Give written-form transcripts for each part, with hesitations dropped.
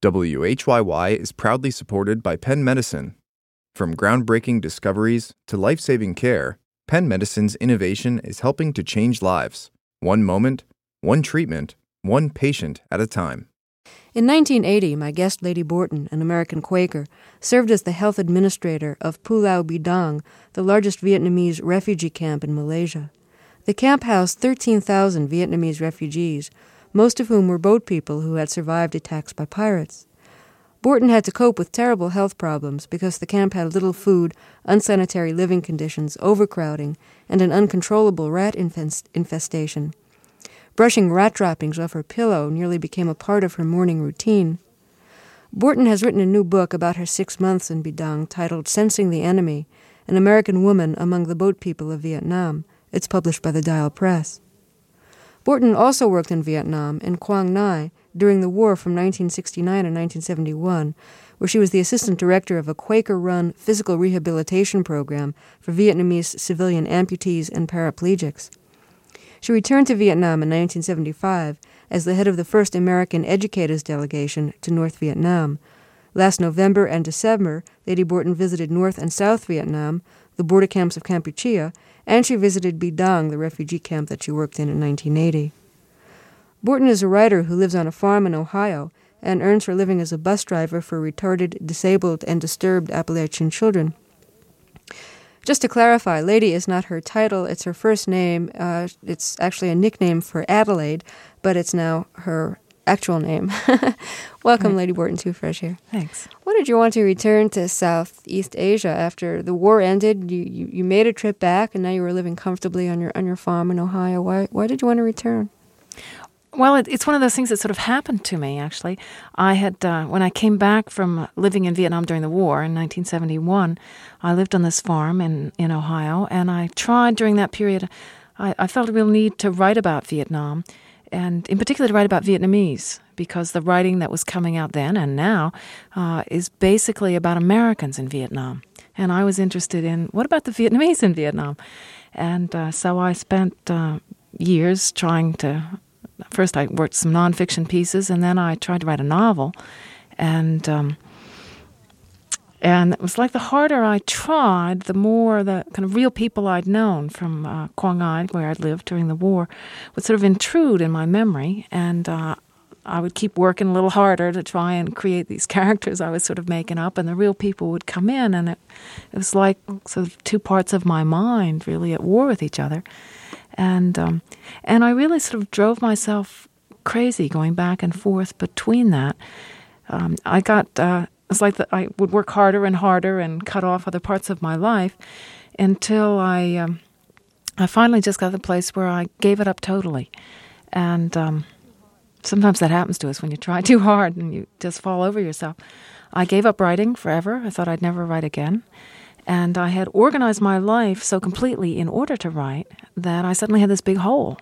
WHYY is proudly supported by Penn Medicine. From groundbreaking discoveries to life-saving care, Penn Medicine's innovation is helping to change lives, one moment, one treatment, one patient at a time. In 1980, my guest, Lady Borton, an American Quaker, served as the health administrator of Pulau Bidang, the largest Vietnamese refugee camp in Malaysia. The camp housed 13,000 Vietnamese refugees, most of whom were boat people who had survived attacks by pirates. Borton had to cope with terrible health problems because the camp had little food, unsanitary living conditions, overcrowding, and an uncontrollable rat infestation. Brushing rat droppings off her pillow nearly became a part of her morning routine. Borton has written a new book about her 6 months in Bidang titled Sensing the Enemy, An American Woman Among the Boat People of Vietnam. It's published by the Dial Press. Borton also worked in Vietnam, in Quang Ngai, during the war from 1969 and 1971, where she was the assistant director of a Quaker-run physical rehabilitation program for Vietnamese civilian amputees and paraplegics. She returned to Vietnam in 1975 as the head of the first American educators delegation to North Vietnam. Last November and December, Lady Borton visited North and South Vietnam, the border camps of Kampuchea, and she visited Bidang, the refugee camp that she worked in 1980. Borton is a writer who lives on a farm in Ohio and earns her living as a bus driver for retarded, disabled, and disturbed Appalachian children. Just to clarify, Lady is not her title, it's her first name. It's actually a nickname for Adelaide, but it's now her actual name. Welcome, right. Lady Borton, to Fresh Air. Thanks. What did you want to return to Southeast Asia after the war ended? You made a trip back, and now you were living comfortably on your farm in Ohio. Why did you want to return? Well, it's one of those things that sort of happened to me, actually. I had, when I came back from living in Vietnam during the war in 1971, I lived on this farm in Ohio, and I tried during that period, I felt a real need to write about Vietnam, and in particular to write about Vietnamese, because the writing that was coming out then and now is basically about Americans in Vietnam. And I was interested in, what about the Vietnamese in Vietnam? And so I spent years trying to... First, I worked some nonfiction pieces, and then I tried to write a novel. And it was like the harder I tried, the more the kind of real people I'd known from Quang Ngai, where I'd lived during the war, would sort of intrude in my memory. And I would keep working a little harder to try and create these characters I was sort of making up, and the real people would come in, and it was like sort of two parts of my mind really at war with each other. And I really sort of drove myself crazy going back and forth between that. It's like I would work harder and harder and cut off other parts of my life until I finally just got to the place where I gave it up totally. And sometimes that happens to us when you try too hard and you just fall over yourself. I gave up writing forever. I thought I'd never write again. And I had organized my life so completely in order to write that I suddenly had this big hole,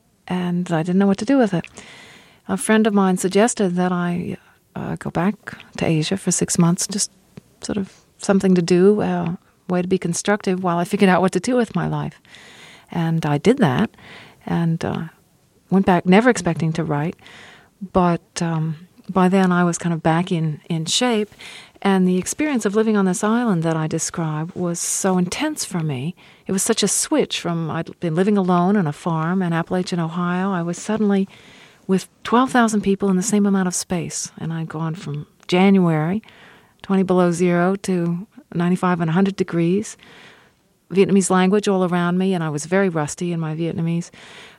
and I didn't know what to do with it. A friend of mine suggested that I go back to Asia for 6 months, just sort of something to do, a way to be constructive while I figured out what to do with my life. And I did that, and went back never expecting to write, but by then I was kind of back in shape. And the experience of living on this island that I described was so intense for me. It was such a switch from I'd been living alone on a farm in Appalachian, Ohio. I was suddenly with 12,000 people in the same amount of space. And I'd gone from January, 20 below zero, to 95 and 100 degrees. Vietnamese language all around me, and I was very rusty in my Vietnamese.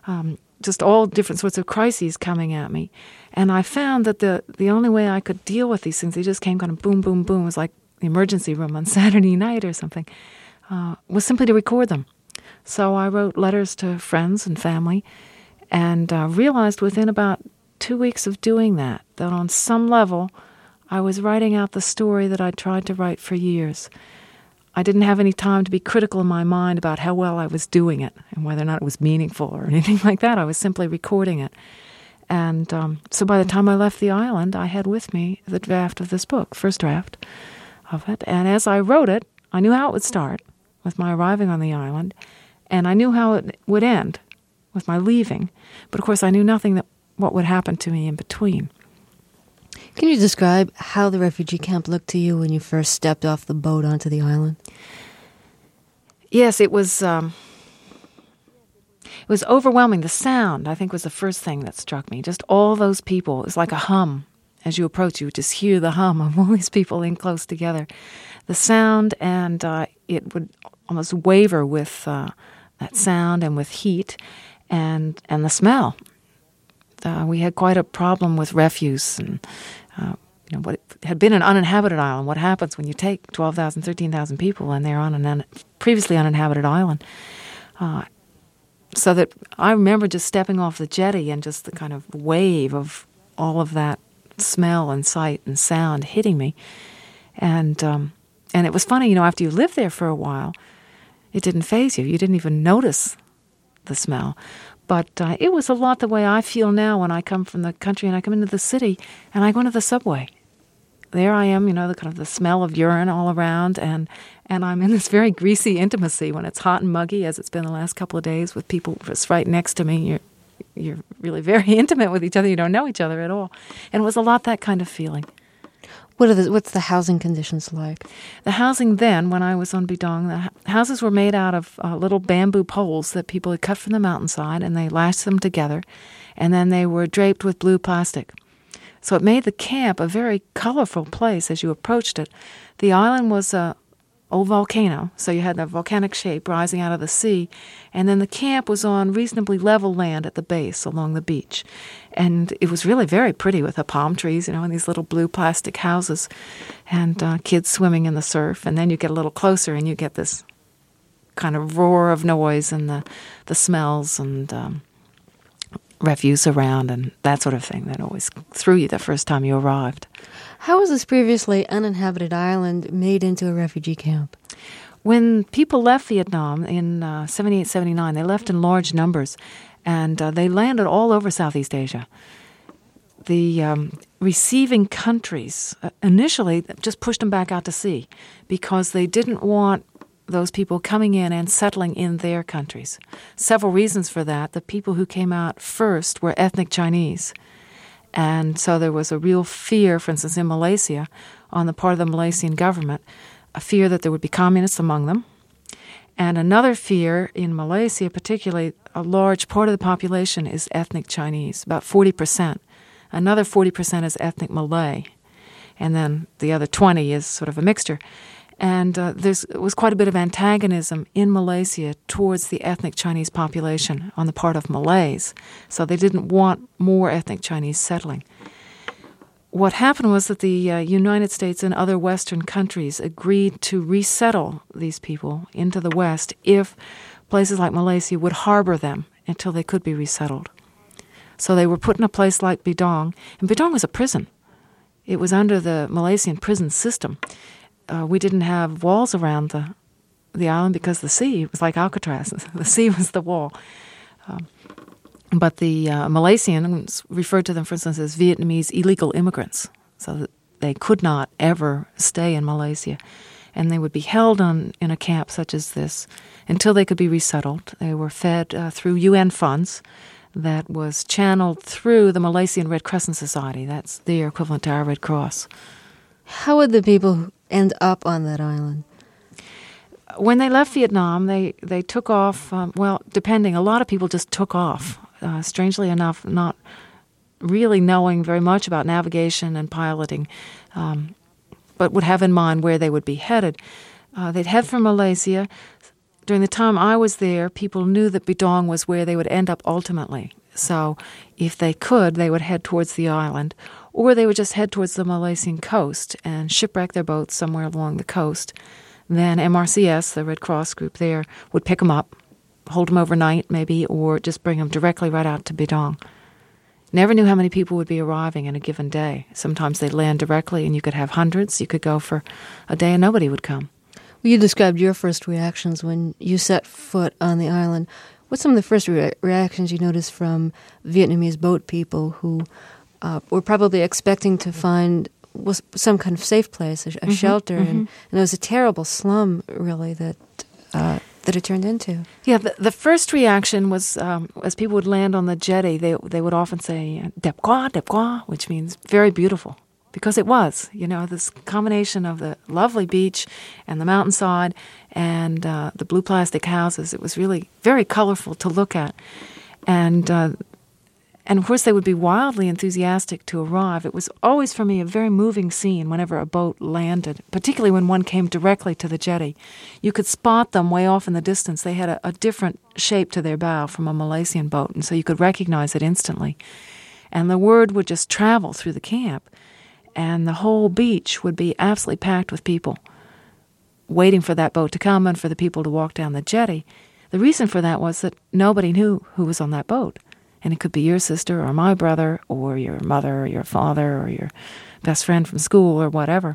Just all different sorts of crises coming at me. And I found that the only way I could deal with these things, they just came kind of boom, boom, boom. It was like the emergency room on Saturday night or something, was simply to record them. So I wrote letters to friends and family and realized within about 2 weeks of doing that on some level I was writing out the story that I'd tried to write for years. I didn't have any time to be critical in my mind about how well I was doing it and whether or not it was meaningful or anything like that. I was simply recording it. And so by the time I left the island, I had with me the draft of this book, first draft of it. And as I wrote it, I knew how it would start with my arriving on the island, and I knew how it would end with my leaving. But of course, I knew nothing what would happen to me in between. Can you describe how the refugee camp looked to you when you first stepped off the boat onto the island? Yes, it was overwhelming. The sound, I think, was the first thing that struck me. Just all those people. It was like a hum. As you approach, you would just hear the hum of all these people in close together. The sound, and it would almost waver with that sound and with heat and the smell. We had quite a problem with refuse and what had been an uninhabited island. What happens when you take 12,000, 13,000 people and they're on an previously uninhabited island? So that I remember just stepping off the jetty and just the kind of wave of all of that smell and sight and sound hitting me. And it was funny, after you lived there for a while, it didn't faze you. You didn't even notice the smell. But it was a lot the way I feel now when I come from the country and I come into the city and I go into the subway. There I am, the kind of the smell of urine all around, and I'm in this very greasy intimacy when it's hot and muggy, as it's been the last couple of days, with people just right next to me. You're really very intimate with each other. You don't know each other at all. And it was a lot that kind of feeling. What's the housing conditions like? The housing then, when I was on Bidong, the houses were made out of little bamboo poles that people had cut from the mountainside, and they lashed them together, and then they were draped with blue plastic. So it made the camp a very colorful place as you approached it. The island was a old volcano, so you had the volcanic shape rising out of the sea, and then the camp was on reasonably level land at the base along the beach. And it was really very pretty with the palm trees, and these little blue plastic houses, and kids swimming in the surf. And then you get a little closer and you get this kind of roar of noise and the smells and refuse around and that sort of thing that always threw you the first time you arrived. How was this previously uninhabited island made into a refugee camp? When people left Vietnam in 78, 79, they left in large numbers, and they landed all over Southeast Asia. The receiving countries initially just pushed them back out to sea because they didn't want those people coming in and settling in their countries. Several reasons for that. The people who came out first were ethnic Chinese. And so there was a real fear, for instance, in Malaysia, on the part of the Malaysian government, a fear that there would be communists among them. And another fear in Malaysia, particularly, a large part of the population is ethnic Chinese, about 40%. Another 40% is ethnic Malay. And then the other 20 is sort of a mixture. And there was quite a bit of antagonism in Malaysia towards the ethnic Chinese population on the part of Malays. So they didn't want more ethnic Chinese settling. What happened was that the United States and other Western countries agreed to resettle these people into the West if places like Malaysia would harbor them until they could be resettled. So they were put in a place like Bidong. And Bidong was a prison. It was under the Malaysian prison system. We didn't have walls around the island because the sea was like Alcatraz. The sea was the wall. But the Malaysians referred to them, for instance, as Vietnamese illegal immigrants, so that they could not ever stay in Malaysia. And they would be held in a camp such as this until they could be resettled. They were fed through UN funds that was channeled through the Malaysian Red Crescent Society. That's their equivalent to our Red Cross. How would the people end up on that island? When they left Vietnam, they took off, depending, a lot of people just took off, strangely enough, not really knowing very much about navigation and piloting, but would have in mind where they would be headed. They'd head for Malaysia. During the time I was there, people knew that Bidong was where they would end up ultimately. So if they could, they would head towards the island, or they would just head towards the Malaysian coast and shipwreck their boats somewhere along the coast. Then MRCS, the Red Cross group there, would pick them up, hold them overnight maybe, or just bring them directly right out to Bidong. Never knew how many people would be arriving in a given day. Sometimes they'd land directly and you could have hundreds. You could go for a day and nobody would come. Well, you described your first reactions when you set foot on the island. What's some of the first reactions you noticed from Vietnamese boat people who were probably expecting to find some kind of safe place, a shelter, and it was a terrible slum, really, that it turned into? Yeah, the first reaction was, as people would land on the jetty, they would often say, "Đẹp quá, which means very beautiful. because it was, this combination of the lovely beach and the mountainside and the blue plastic houses. It was really very colorful to look at. And of course, they would be wildly enthusiastic to arrive. It was always, for me, a very moving scene whenever a boat landed, particularly when one came directly to the jetty. You could spot them way off in the distance. They had a different shape to their bow from a Malaysian boat, and so you could recognize it instantly. And the word would just travel through the camp, and the whole beach would be absolutely packed with people waiting for that boat to come and for the people to walk down the jetty. The reason for that was that nobody knew who was on that boat. And it could be your sister or my brother or your mother or your father or your best friend from school or whatever.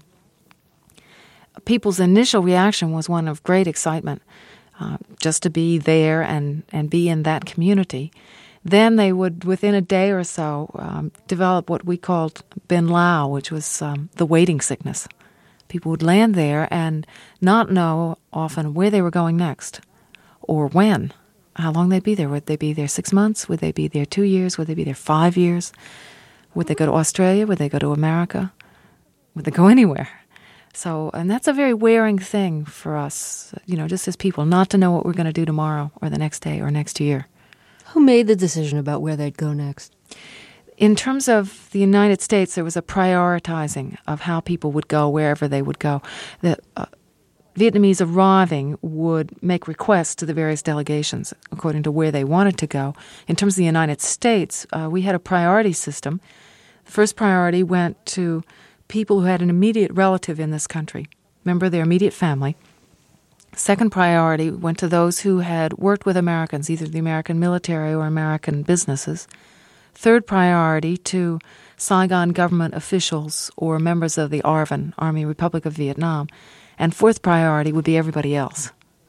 People's initial reaction was one of great excitement, just to be there and be in that community. Then they would, within a day or so, develop what we called bin lao, which was the waiting sickness. People would land there and not know often where they were going next or when, how long they'd be there. Would they be there 6 months? Would they be there 2 years? Would they be there 5 years? Would they go to Australia? Would they go to America? Would they go anywhere? So, and that's a very wearing thing for us, just as people, not to know what we're going to do tomorrow or the next day or next year. Who made the decision about where they'd go next? In terms of the United States, there was a prioritizing of how people would go wherever they would go. The Vietnamese arriving would make requests to the various delegations according to where they wanted to go. In terms of the United States, we had a priority system. The first priority went to people who had an immediate relative in this country, member of their immediate family. Second priority went to those who had worked with Americans, either the American military or American businesses. Third priority to Saigon government officials or members of the ARVN, Army Republic of Vietnam. And fourth priority would be everybody else.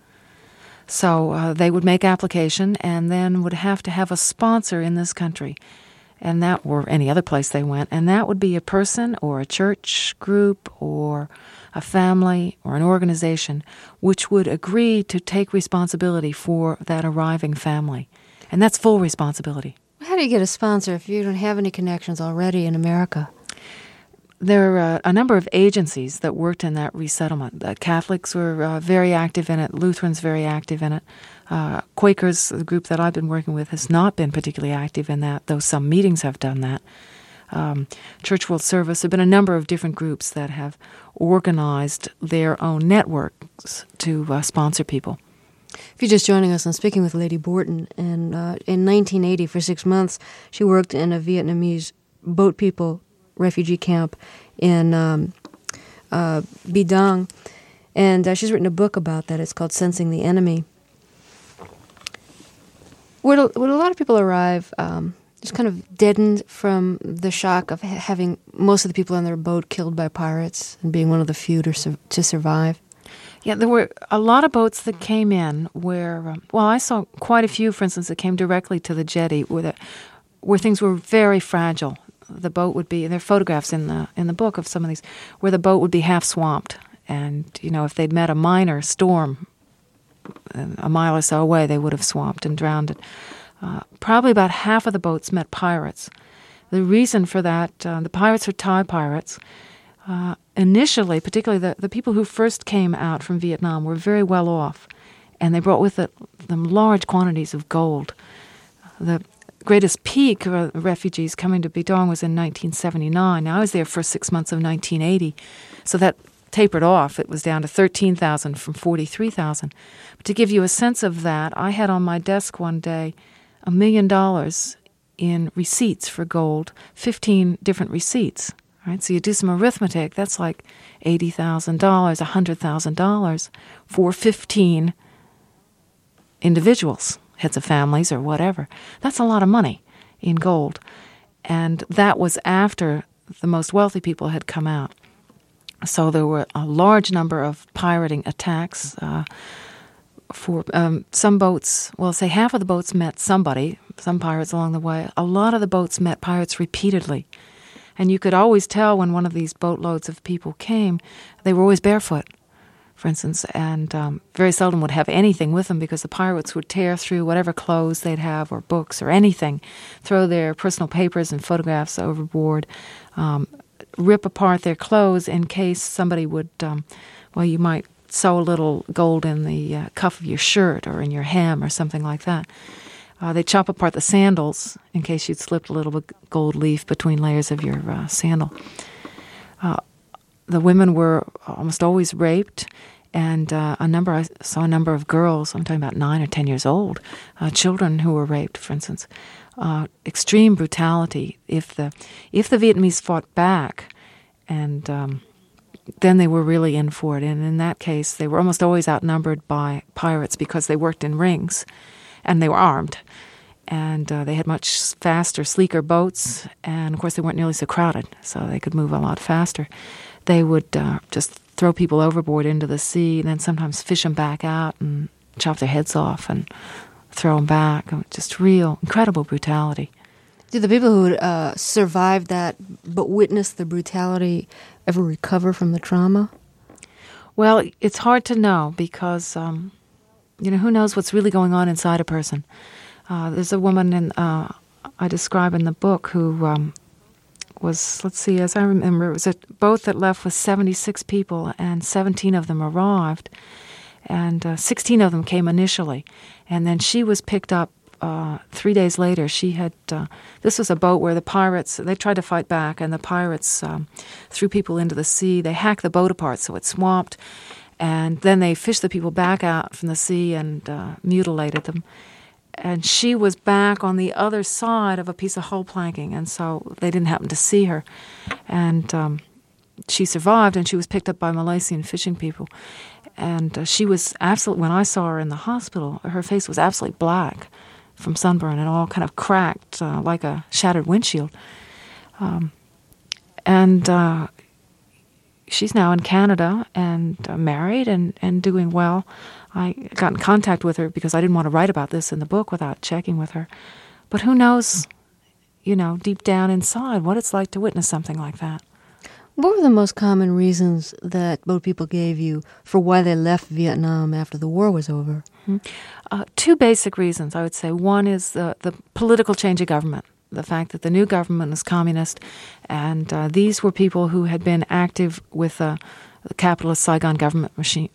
So they would make application and then would have to have a sponsor in this country, and that or any other place they went, and that would be a person or a church group or a family or an organization which would agree to take responsibility for that arriving family. And that's full responsibility. How do you get a sponsor if you don't have any connections already in America? There are a number of agencies that worked in that resettlement. Catholics were very active in it. Lutherans very active in it. Quakers, the group that I've been working with, has not been particularly active in that, though some meetings have done that. Church World Service, there have been a number of different groups that have organized their own networks to sponsor people. If you're just joining us, I'm speaking with Lady Borton, and in 1980, for 6 months, she worked in a Vietnamese boat people refugee camp in Bi Dang, and she's written a book about that. It's called Sensing the Enemy. Would a lot of people arrive just kind of deadened from the shock of having most of the people on their boat killed by pirates and being one of the few to survive? Yeah, there were a lot of boats that came in where, I saw quite a few, for instance, that came directly to the jetty where things were very fragile. The boat would be, there are photographs in the book of some of these, where the boat would be half swamped. And, if they'd met a minor storm a mile or so away, they would have swamped and drowned it. Probably about half of the boats met pirates. The reason for that, the pirates were Thai pirates. Initially, particularly the people who first came out from Vietnam were very well off, and they brought with them large quantities of gold. The greatest peak of refugees coming to Bi Dang was in 1979. Now, I was there for 6 months of 1980, so that tapered off. It was down to 13,000 from 43,000. But to give you a sense of that, I had on my desk one day $1 million in receipts for gold, 15 different receipts. Right? So you do some arithmetic, that's like $80,000, $100,000 for 15 individuals, heads of families or whatever. That's a lot of money in gold. And that was after the most wealthy people had come out. So there were a large number of pirating attacks. For some boats, say half of the boats met somebody, some pirates along the way. A lot of the boats met pirates repeatedly. And you could always tell when one of these boatloads of people came, they were always barefoot, for instance, and very seldom would have anything with them because the pirates would tear through whatever clothes they'd have or books or anything, throw their personal papers and photographs overboard. rip apart their clothes in case somebody would, you might sew a little gold in the cuff of your shirt or in your hem or something like that. They chop apart the sandals in case you'd slipped a little gold leaf between layers of your sandal. The women were almost always raped, and I saw a number of girls, I'm talking about 9 or 10 years old, children who were raped, for instance. Extreme brutality. If the Vietnamese fought back, and then they were really in for it. And in that case, they were almost always outnumbered by pirates because they worked in rings, and they were armed. And they had much faster, sleeker boats, and of course they weren't nearly so crowded, so they could move a lot faster. They would just throw people overboard into the sea, and then sometimes fish them back out and chop their heads off and throw them back. Just real, incredible brutality. Do the people who survived that but witnessed the brutality ever recover from the trauma? Well, it's hard to know because, who knows what's really going on inside a person. There's a woman I describe in the book who was, as I remember, it was a boat that left with 76 people, and 17 of them arrived, and 16 of them came initially. And then she was picked up 3 days later. She had, this was a boat where the pirates, they tried to fight back, and the pirates threw people into the sea. They hacked the boat apart so it swamped, and then they fished the people back out from the sea and mutilated them. And she was back on the other side of a piece of hull planking, and so they didn't happen to see her. And she survived, and she was picked up by Malaysian fishing people. And she was absolutely, when I saw her in the hospital, her face was absolutely black from sunburn and all kind of cracked like a shattered windshield. And she's now in Canada and married and doing well. I got in contact with her because I didn't want to write about this in the book without checking with her. But who knows, deep down inside what it's like to witness something like that. What were the most common reasons that boat people gave you for why they left Vietnam after the war was over? Mm-hmm. Two basic reasons, I would say. One is the political change of government, the fact that the new government was communist, and these were people who had been active with the capitalist Saigon government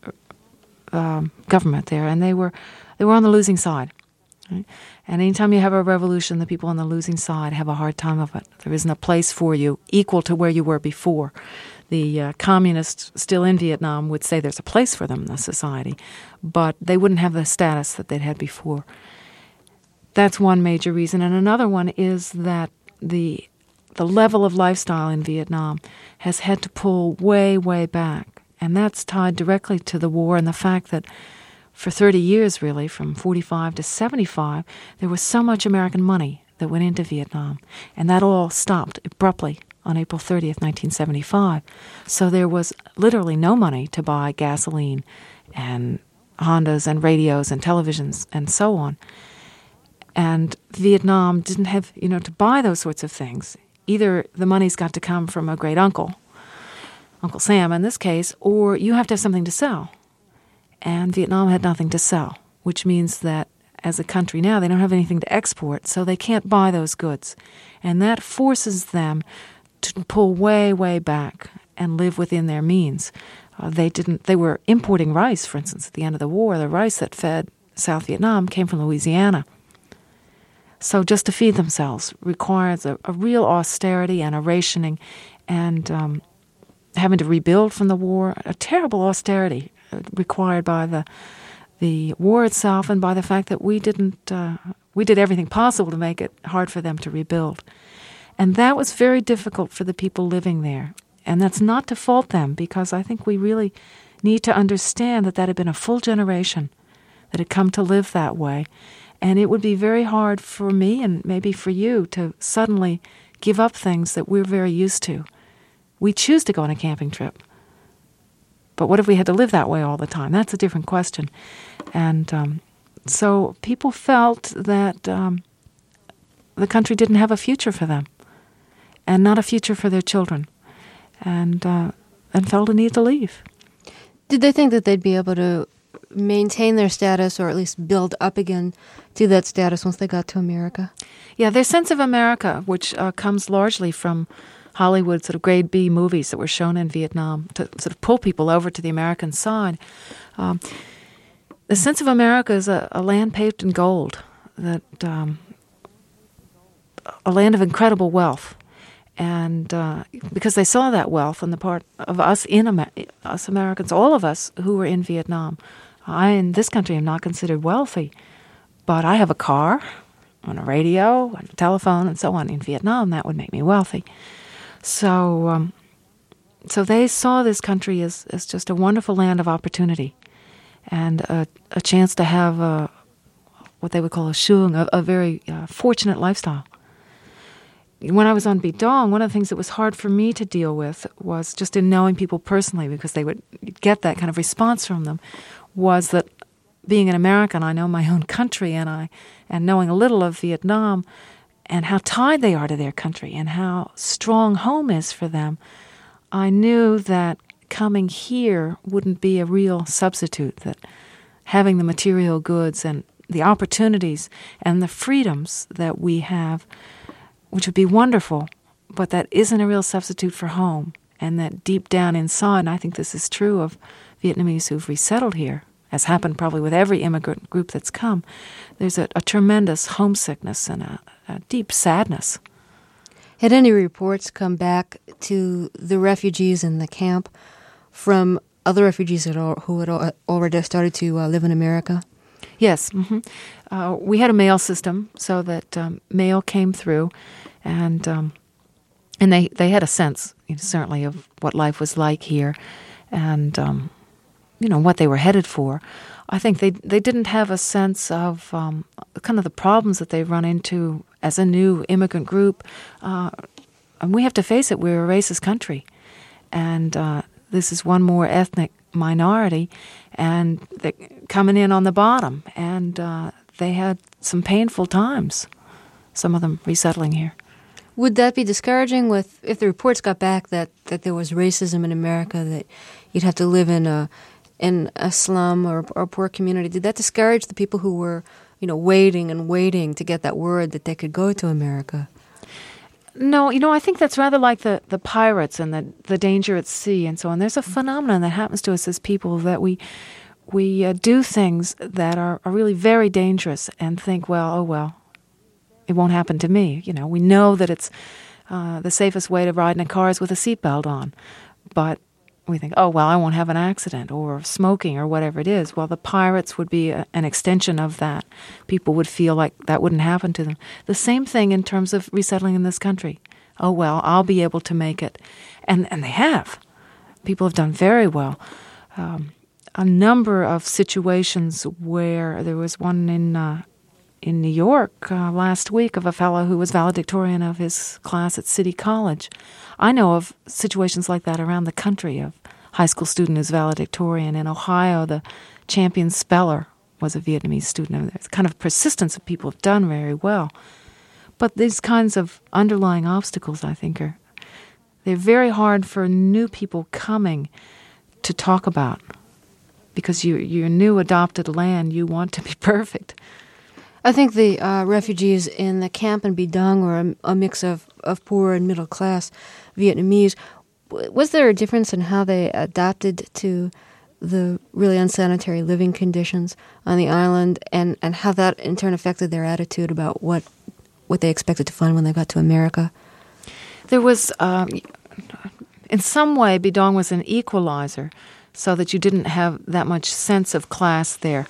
there, and they were on the losing side. Right? And anytime you have a revolution, the people on the losing side have a hard time of it. There isn't a place for you equal to where you were before. The communists still in Vietnam would say there's a place for them in the society, but they wouldn't have the status that they'd had before. That's one major reason. And another one is that the level of lifestyle in Vietnam has had to pull way, way back. And that's tied directly to the war and the fact that for 30 years, really, from 45 to 75, there was so much American money that went into Vietnam. And that all stopped abruptly on April 30th, 1975. So there was literally no money to buy gasoline and Hondas and radios and televisions and so on. And Vietnam didn't have, to buy those sorts of things. Either the money's got to come from a great uncle, Uncle Sam in this case, or you have to have something to sell. And Vietnam had nothing to sell, which means that as a country now, they don't have anything to export, so they can't buy those goods. And that forces them to pull way, way back and live within their means. They were importing rice, for instance, at the end of the war. The rice that fed South Vietnam came from Louisiana. So just to feed themselves requires a real austerity and a rationing and having to rebuild from the war, a terrible austerity required by the war itself and by the fact that we did everything possible to make it hard for them to rebuild. And that was very difficult for the people living there. And that's not to fault them, because I think we really need to understand that had been a full generation that had come to live that way. And it would be very hard for me and maybe for you to suddenly give up things that we're very used to. We choose to go on a camping trip. But what if we had to live that way all the time? That's a different question. And so people felt that the country didn't have a future for them and not a future for their children, and felt a need to leave. Did they think that they'd be able to maintain their status or at least build up again to that status once they got to America? Yeah, their sense of America, which comes largely from Hollywood sort of grade B movies that were shown in Vietnam to sort of pull people over to the American side. The sense of America is a land paved in gold, that a land of incredible wealth. And because they saw that wealth on the part of us us Americans, all of us who were in Vietnam. I, in this country, am not considered wealthy, but I have a car, and a radio, and a telephone, and so on. In Vietnam, that would make me wealthy. So they saw this country as just a wonderful land of opportunity, and a chance to have what they would call a shuang, a very fortunate lifestyle. When I was on Bidong, one of the things that was hard for me to deal with was just in knowing people personally, because they would get that kind of response from them, was that being an American, I know my own country, and knowing a little of Vietnam and how tied they are to their country and how strong home is for them, I knew that coming here wouldn't be a real substitute, that having the material goods and the opportunities and the freedoms that we have, which would be wonderful, but that isn't a real substitute for home. And that deep down inside, and I think this is true of Vietnamese who've resettled here, as happened probably with every immigrant group that's come, there's a tremendous homesickness and a deep sadness. Had any reports come back to the refugees in the camp from other refugees who had already started to live in America? Yes. Mm-hmm. We had a mail system so that mail came through, and they had a sense, certainly, of what life was like here, and what they were headed for. I think they didn't have a sense of kind of the problems that they run into as a new immigrant group. And we have to face it, we're a racist country. And this is one more ethnic minority, and they're coming in on the bottom. And they had some painful times, some of them resettling here. Would that be discouraging if the reports got back that there was racism in America, that you'd have to live in a slum or a poor community? Did that discourage the people who were, waiting to get that word that they could go to America? No, I think that's rather like the pirates and the danger at sea and so on. There's a phenomenon that happens to us as people that we do things that are really very dangerous and think, well, it won't happen to me. We know that it's the safest way to ride in a car is with a seatbelt on, but we think, I won't have an accident, or smoking, or whatever it is. Well, the pirates would be an extension of that. People would feel like that wouldn't happen to them. The same thing in terms of resettling in this country. I'll be able to make it. And they have. People have done very well. A number of situations where there was one in New York last week of a fellow who was valedictorian of his class at City College. I know of situations like that around the country, of high school student who's valedictorian. In Ohio, the champion speller was a Vietnamese student. There's kind of persistence of people have done very well. But these kinds of underlying obstacles, I think, they're very hard for new people coming to talk about, because your new adopted land, you want to be perfect. I think the refugees in the camp in Bidong were a mix of poor and middle-class Vietnamese. Was there a difference in how they adapted to the really unsanitary living conditions on the island, and how that in turn affected their attitude about what they expected to find when they got to America? There was, in some way, Bidong was an equalizer, so that you didn't have that much sense of class there.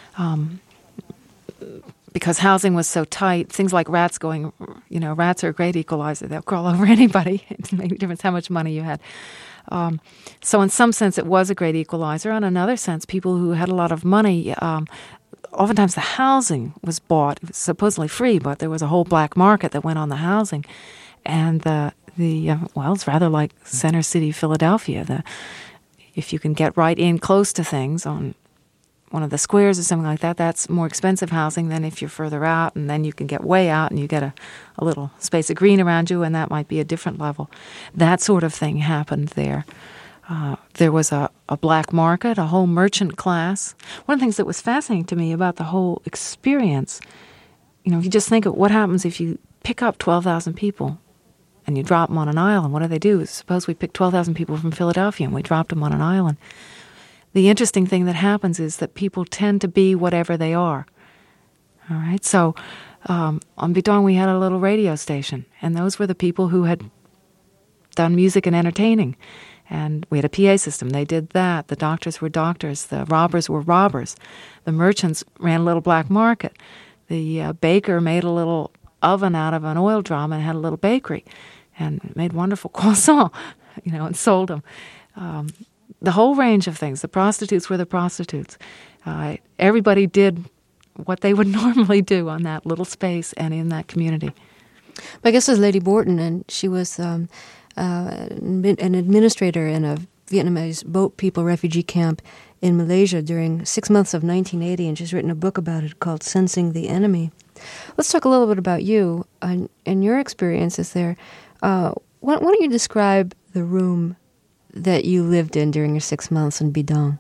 Because housing was so tight, things like rats rats are a great equalizer. They'll crawl over anybody. It made a difference how much money you had. So in some sense, it was a great equalizer. In another sense, people who had a lot of money, oftentimes the housing was bought. It was supposedly free, but there was a whole black market that went on the housing. And it's rather like Center City, Philadelphia. If you can get right in close to things on one of the squares or something like that, that's more expensive housing than if you're further out, and then you can get way out and you get a little space of green around you, and that might be a different level. That sort of thing happened there. There was a black market, a whole merchant class. One of the things that was fascinating to me about the whole experience, if you just think of what happens if you pick up 12,000 people and you drop them on an island. What do? Suppose we picked 12,000 people from Philadelphia and we dropped them on an island. The interesting thing that happens is that people tend to be whatever they are. All right, so on Bidong we had a little radio station, and those were the people who had done music and entertaining. And we had a PA system. They did that. The doctors were doctors. The robbers were robbers. The merchants ran a little black market. The baker made a little oven out of an oil drum and had a little bakery and made wonderful croissants, and sold them. The whole range of things. The prostitutes were the prostitutes. Everybody did what they would normally do on that little space and in that community. My guest is Lady Borton, and she was an administrator in a Vietnamese boat people refugee camp in Malaysia during 6 months of 1980, and she's written a book about it called Sensing the Enemy. Let's talk a little bit about you and your experiences there. Why don't you describe the room that you lived in during your 6 months in Bidong?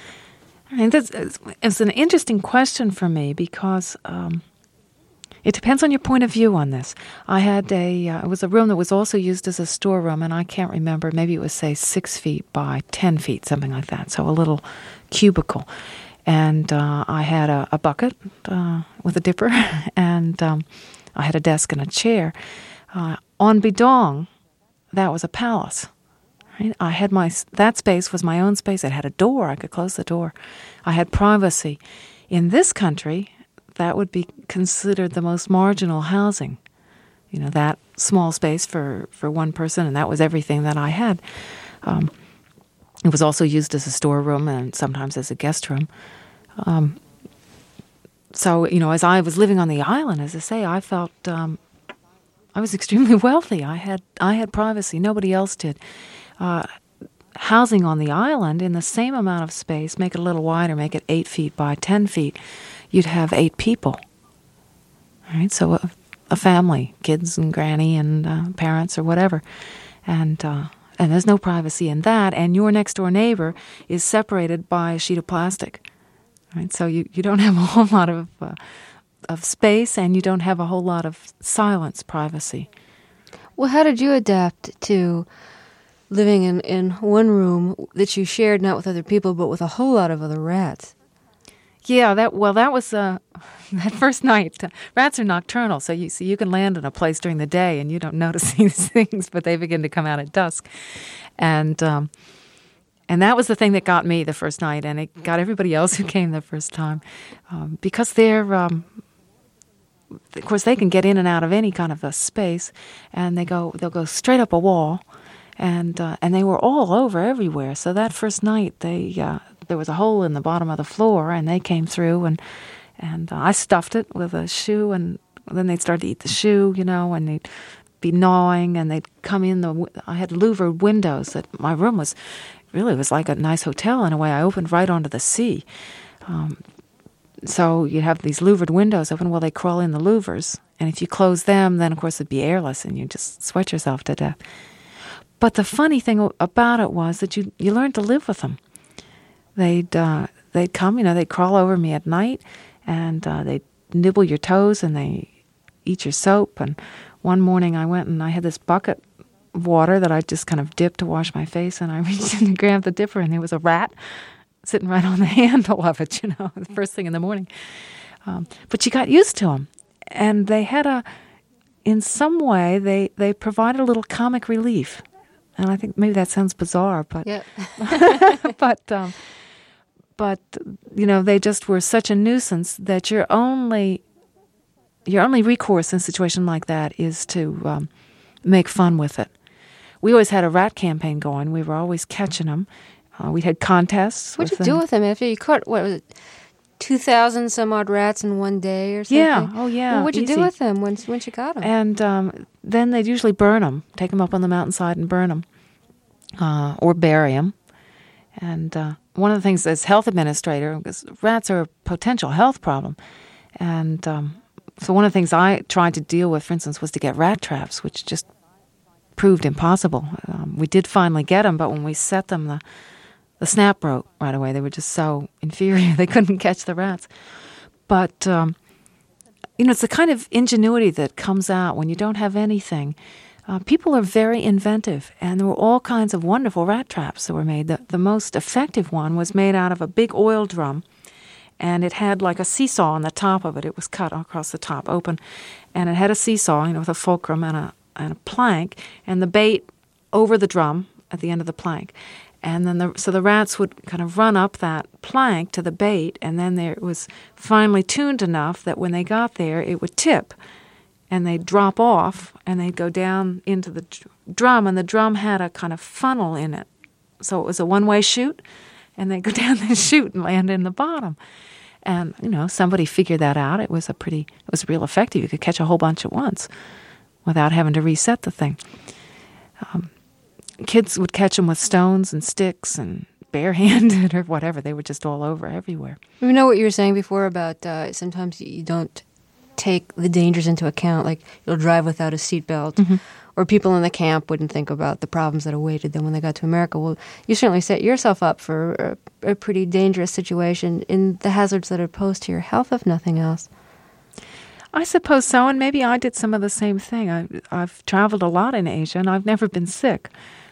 It's an interesting question for me because it depends on your point of view on this. I had it was a room that was also used as a storeroom, and I can't remember, maybe it was, say, 6 feet by 10 feet, something like that, so a little cubicle. And I had a bucket with a dipper, and I had a desk and a chair. On Bidong, that was a palace. Right? I had that space was my own space. It had a door. I could close the door. I had privacy. In this country, that would be considered the most marginal housing. That small space for one person, and that was everything that I had. It was also used as a storeroom and sometimes as a guest room. So, as I was living on the island, as I say, I felt I was extremely wealthy. I had privacy. Nobody else did. Housing on the island in the same amount of space, make it a little wider, make it 8 feet by 10 feet, you'd have 8 people. All right, so a family, kids and granny and parents or whatever, and there's no privacy in that. And your next door neighbor is separated by a sheet of plastic. All right, so you don't have a whole lot of space, and you don't have a whole lot of silence, privacy. Well, how did you adapt to living in one room that you shared not with other people, but with a whole lot of other rats? Yeah, that was that first night. Rats are nocturnal, so you can land in a place during the day and you don't notice these things, but they begin to come out at dusk. And that was the thing that got me the first night, and it got everybody else who came the first time, because they're, of course, they can get in and out of any kind of a space, and they'll go straight up a wall. And they were all over everywhere. So that first night, there was a hole in the bottom of the floor, and they came through, and I stuffed it with a shoe, and then they'd start to eat the shoe, and they'd be gnawing, and they'd come in. I had louvered windows. That my room was like a nice hotel in a way. I opened right onto the sea. So you have these louvered windows open. Well, they crawl in the louvers, and if you close them, then of course it'd be airless, and you just sweat yourself to death. But the funny thing about it was that you learned to live with them. They'd come, they'd crawl over me at night, and they'd nibble your toes, and they eat your soap. And one morning I went and I had this bucket of water that I just kind of dipped to wash my face, and I reached in to grab the dipper, and there was a rat sitting right on the handle of it, the first thing in the morning. But you got used to them, and they had in some way, they provided a little comic relief. And I think maybe that sounds bizarre, but yeah. but they just were such a nuisance that your only recourse in a situation like that is to make fun with it. We always had a rat campaign going. We were always catching them. We had contests. What'd you do with them after you caught? What was it? 2,000 some odd rats in one day or something? Yeah, oh yeah. Well, what'd you easy. do with them once you got them? And then they'd usually burn them, take them up on the mountainside and burn them, or bury them. And one of the things as health administrator, because rats are a potential health problem, and so one of the things I tried to deal with, for instance, was to get rat traps, which just proved impossible. We did finally get them, but when we set them, the snap broke right away. They were just so inferior. They couldn't catch the rats. But, it's the kind of ingenuity that comes out when you don't have anything. People are very inventive, and there were all kinds of wonderful rat traps that were made. The most effective one was made out of a big oil drum, and it had like a seesaw on the top of it. It was cut across the top, open, and it had a seesaw, with a fulcrum and a plank, and the bait over the drum at the end of the plank. And then so the rats would kind of run up that plank to the bait, and then it was finely tuned enough that when they got there, it would tip, and they'd drop off, and they'd go down into the drum, and the drum had a kind of funnel in it. So it was a one-way chute, and they'd go down the chute and land in the bottom. And, somebody figured that out. It was real effective. You could catch a whole bunch at once without having to reset the thing. Kids would catch them with stones and sticks and barehanded or whatever. They were just all over everywhere. We know what you were saying before about sometimes you don't take the dangers into account, like you'll drive without a seatbelt, or people in the camp wouldn't think about the problems that awaited them when they got to America. Well, you certainly set yourself up for a pretty dangerous situation in the hazards that are posed to your health, if nothing else. I suppose so, and maybe I did some of the same thing. I've traveled a lot in Asia, and I've never been sick.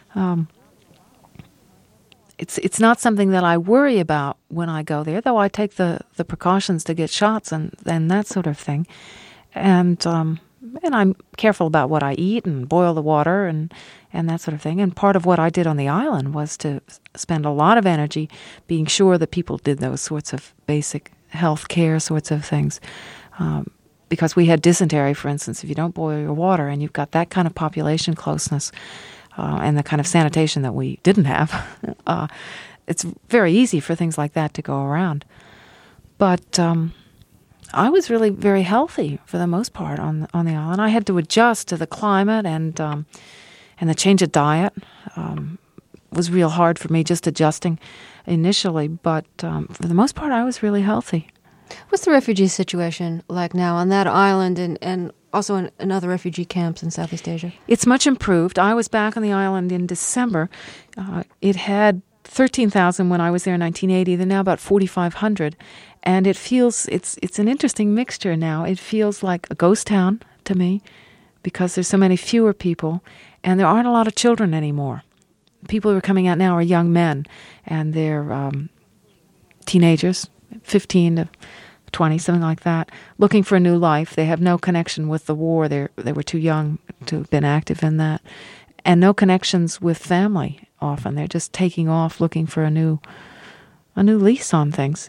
It's not something that I worry about when I go there, though I take the precautions to get shots and that sort of thing. And I'm careful about what I eat and boil the water and that sort of thing. And part of what I did on the island was to spend a lot of energy being sure that people did those sorts of basic health care sorts of things. Because we had dysentery, for instance, if you don't boil your water and you've got that kind of population closeness and the kind of sanitation that we didn't have, it's very easy for things like that to go around. But I was really very healthy for the most part on the island. I had to adjust to the climate and the change of diet was real hard for me, just adjusting initially. But for the most part, I was really healthy. What's the refugee situation like now on that island and also in other refugee camps in Southeast Asia? It's much improved. I was back on the island in December. It had 13,000 when I was there in 1980. They're now about 4,500. And it feels, it's an interesting mixture now. It feels like a ghost town to me because there's so many fewer people and there aren't a lot of children anymore. People who are coming out now are young men and they're teenagers, 15 to 20, something like that, looking for a new life. They have no connection with the war. They were too young to have been active in that. And no connections with family often. They're just taking off looking for a new lease on things.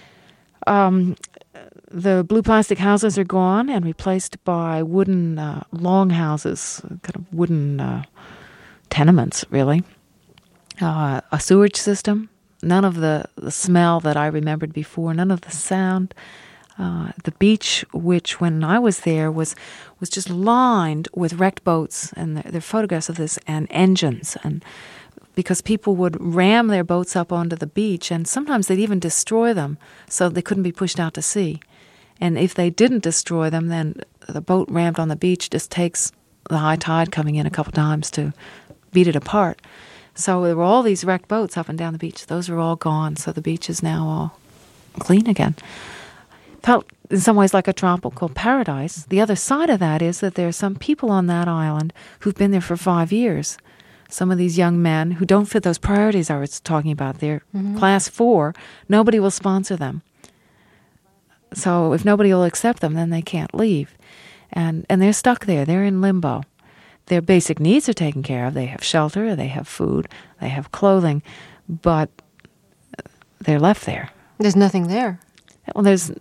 The blue plastic houses are gone and replaced by wooden longhouses, kind of wooden tenements, really. A sewage system. None of the smell that I remembered before, none of the sound. The beach, which when I was there was just lined with wrecked boats, and there are photographs of this, and engines, and because people would ram their boats up onto the beach, and sometimes they'd even destroy them so they couldn't be pushed out to sea. And if they didn't destroy them, then the boat rammed on the beach just takes the high tide coming in a couple times to beat it apart. So there were all these wrecked boats up and down the beach. Those are all gone, so the beach is now all clean again. Felt in some ways like a tropical paradise. The other side of that is that there are some people on that island who've been there for 5 years. Some of these young men who don't fit those priorities I was talking about. They're class 4. Nobody will sponsor them. So if nobody will accept them, then they can't leave. And they're stuck there. They're in limbo. Their basic needs are taken care of. They have shelter, they have food, they have clothing, but they're left there. There's nothing there. Well, it's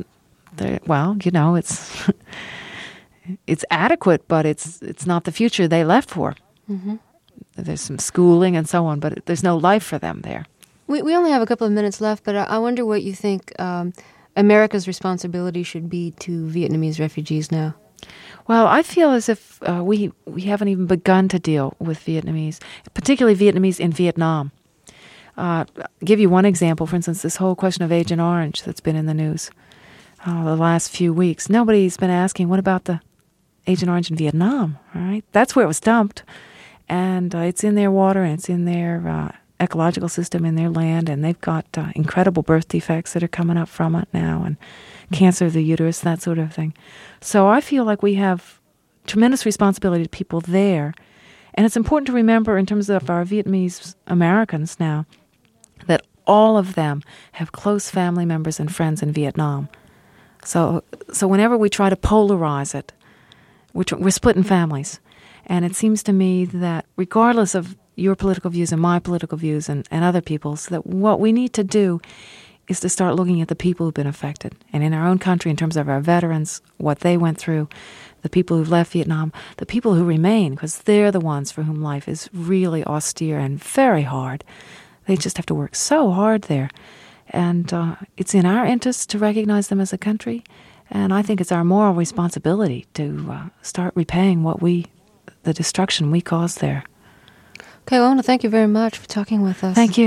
it's adequate, but it's not the future they left for. Mm-hmm. There's some schooling and so on, but there's no life for them there. We only have a couple of minutes left, but I wonder what you think America's responsibility should be to Vietnamese refugees now. Well, I feel as if we haven't even begun to deal with Vietnamese, particularly Vietnamese in Vietnam. I'll give you one example. For instance, this whole question of Agent Orange that's been in the news the last few weeks. Nobody's been asking, what about the Agent Orange in Vietnam? All right, that's where it was dumped, and it's in their water and it's in their ecological system, in their land, and they've got incredible birth defects that are coming up from it now, and cancer of the uterus, that sort of thing. So I feel like we have tremendous responsibility to people there And it's important to remember in terms of our Vietnamese Americans now that all of them have close family members and friends in Vietnam. So whenever we try to polarize it, we're splitting families. And it seems to me that regardless of your political views and my political views and other people's, that what we need to do is to start looking at the people who've been affected. And in our own country, in terms of our veterans, what they went through, the people who've left Vietnam, the people who remain, because they're the ones for whom life is really austere and very hard. They just have to work so hard there. And it's in our interest to recognize them as a country. And I think it's our moral responsibility to start repaying the destruction we caused there. Okay, well, I want to thank you very much for talking with us. Thank you.